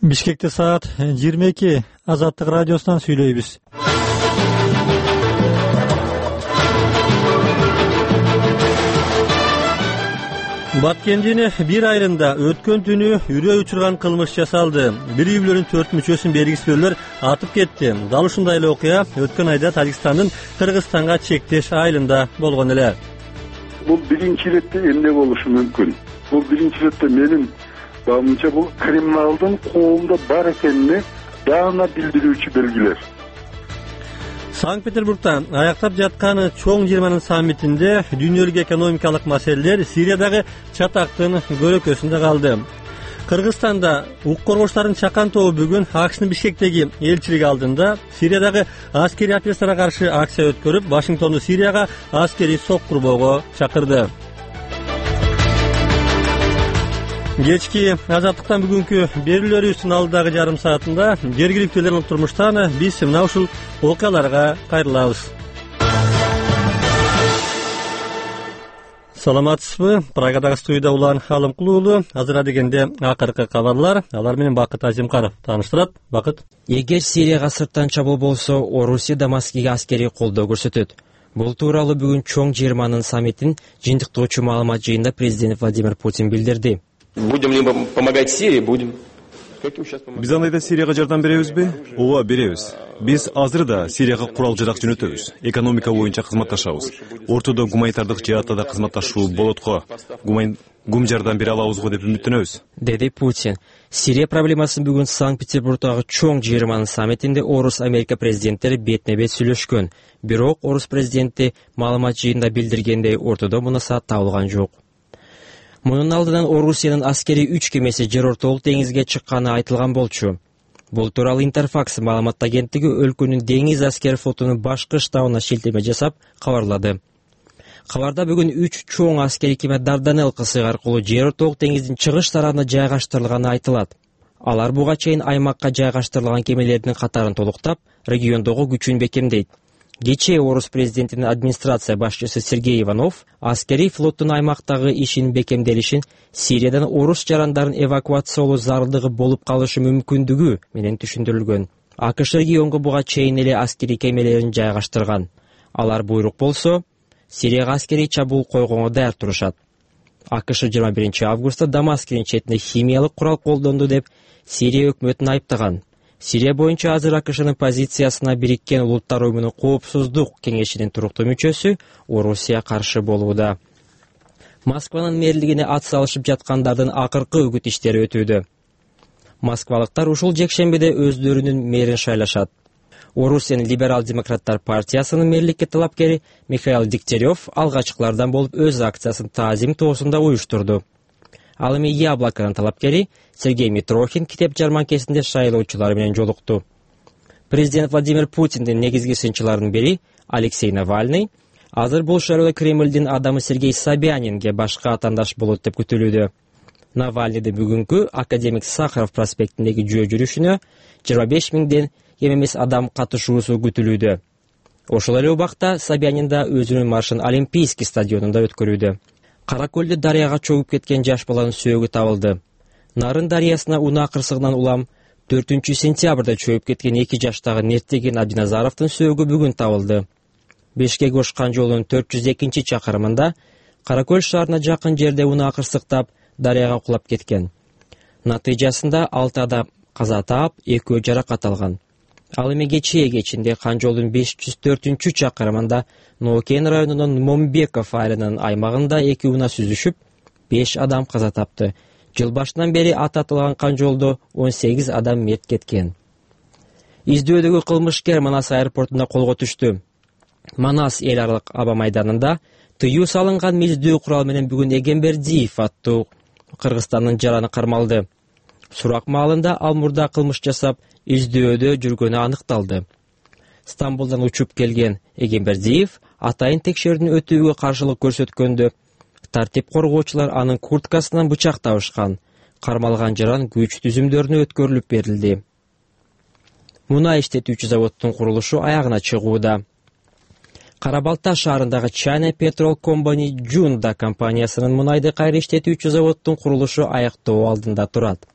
Бишкекте саат 22. Азаттык радиосунан сүйлөйбүз. Баткендине бир айрымда өткөн түнү үрөө учурган кылмыш жасалды. Бир үй бүлөнүн 4 мүчөсүн бергисиздүүлөр атып кетти. Дал ушундай эле окуя өткөн айда Тажикстандын Кыргызстанга чектеш айылында болгон эле. Бул биринчи иретте эмне болушу мүмкүн? Бул биринчи иретте менин баамымча бул криминалдын коомдо бар экенине даана билдирүүчү белгилер. Санкт-Петербургда аяктап жаткан чоң 20 саммитинде дүйнөлүк экономикалык маселелер Сириядагы чатактын көрөкөсүндө калды. Кыргызстанда укук коргоочулардын чакан тобу бүгүн АКШнын Бишкектеги элчилиги алдында Сириядагы аскери операцияга каршы акция өткөрүп, Вашингтонду Сирияга аскери сок курбоого чакырды. Кечки Азаттыктан бүгүнкү берүүлөрүбүздүн алдыдагы жарым саатында жергиликтүүлөрдүн турмуштан биз мына ушул окуяларга кайрылабыз. Саламатсызбы? Прагадагы студияда Улан Халымкул уулу. Азыр дегенде акыркы кабарлар. Алар менен Бакыт Азимкаров тааныштырат. Бакыт. Эгер Сирияга сырттан чабуул болсо, Орусия Дамаскиге аскерий колдоо көрсөтөт. Бул тууралуу бүгүн чоң 20 саммитин жыйынтыктоочу маалымат жыйынында президент Владимир Путин билдирди. Будем ли помогать Сирии? Будем. Биз андайда Сирияга жардам беребизби? Ооба, беребиз. Биз азыр да Сирияга курал-жарак жөнөтөбүз. Экономика боюнча кызматташабыз. Ортодо гуманитардык жаатта да кызматташуу болот го. Гум жардам бере алабыз го деп үмүттөнөбүз, деди Путин. Сирия проблемасын бүгүн Санкт-Петербургдагы чоң 20 саммитинде Орус-Америка президенттери бетме-бет сүйлөшкөн. Бирок Орус президенти маалымат жыйынында билдиргендей, ортодо мунаса табылган жок. Мунун алдынан Орусиянын аскери 3 кемеси Жер ортолук деңизге чыкканы айтылган болчу. Бул тууралуу Интерфакс маалымат агенттиги өлкөнүн деңиз аскер флотунун башкы штабына шилтеме жасап кабарлады. Кабарда бүгүн 3 чоң аскери кеме Дарданелл кысыгы аркылуу Жер ортолук деңиздин чыгыш тарабына жайгаштырылганы айтылат. Алар буга чейин аймакка жайгаштырылган кемелердин катарын толуктап, региондогу күчүн бекемдейт. Кечээ Орус президентинин администрация башчысы Сергей Иванов аскери флоттун аймактагы ишин бекемделишин Сириядан орус жарандарын эвакуациялоо зарылдыгы болуп калышы мүмкүндүгү менен түшүндүрүлгөн. АКШ регионго буга чейин эле аскери кемелерин жайгаштырган. Алар буйрук болсо, Сирияга аскери чабуул койгонго даяр турушат. АКШ 21 августта Дамаскинин четине химиялык курал колдонду деп Сирия өкмөтүн айыптаган. Сирия боюнча азыр АКШнын позициясына Бириккен Улуттар уюмунун коопсуздук кеңешинин туруктуу мүчөсү Орусия каршы болууда. Москванын мэрлигине ат салышып жаткандардын акыркы үгүт иштери өтүүдө. Москвалыктар ушул жекшембиде өздөрүнүн мэрин шайлашат. Орусиянын либерал-демократтар партиясынын мэрликке талапкери Михаил Дегтярев алгачкылардан болуп өз акциясын Таазим тоосунда уюштурду. Ал эми Яблоконун талапкери Сергей Митрохин китеп жарманкесинде шайлоочулар менен жолукту. Президент Владимир Путиндин негизги сынчыларынын бири Алексей Навальный азыр бул шайлоодо Кремлдин адамы Сергей Собянинге башка атандаш болот деп күтүлүүдө. Навальныйдын бүгүнкү Академик Сахаров проспектиндеги жөө жүрүшүнө 25 миңден кем эмес адам катышуусу күтүлүүдө. Ошол эле убакта Собянин да өзүнүн маршын Олимпийский стадионунда өткөрүүдө. Каракөлдү дарыяга чөгүп кеткен жаш баланын сөөгү табылды. Нарын дарыясына унаа кырсыгынан улам 4-сентябрда чөгүп кеткен 2 жаштагы Нертеген Абдиназаровдун сөөгү бүгүн табылды. Бишкек Ошкан жолунун 402-чакырымында Каракөл шаарына жакын жерде унаа кырсыктап, дарыяга кулап кеткен. Натыйжасында 6 адам каза таап, 2 жаракат алган. Ал эми кечээ кечинде Кан жолдун 504-чакырымында Ноокен районунун Момбеков айылынын аймагында 2 унаа сүзүшүп, 5 адам каза тапты. Жыл башынан бери ататылган Кан жолдо 18 адам мерт кеткен. Издөөдөгү кылмышкер Манас аэропортунда колго түштү. Манас эл аралык аба майданында тыюу салынган милдөө курал менен бүгүн Эгембердиев аттуу Кыргызстандын жараны кармалды. Сурак маалында ал мурда кылмыш жасап, издөөдө жүргөнү аныкталды. Стамбулдан учуп келген Эгембердиев атайын текшерүүнү өтүүгө каршылык көрсөткөндө тартип коргоочулар анын курткасынан бычак табышкан. Кармалган жаран күч түзүмдөрүнө өткөрүлүп берилди. Мунай иштетүүчү заводдун курулушу аягына чыгууда. Карабалта шаарындагы China Petrol Company Junda компаниясынын мунайды кайра иштетүүчү заводдун курулушу аяктоо алдында турат.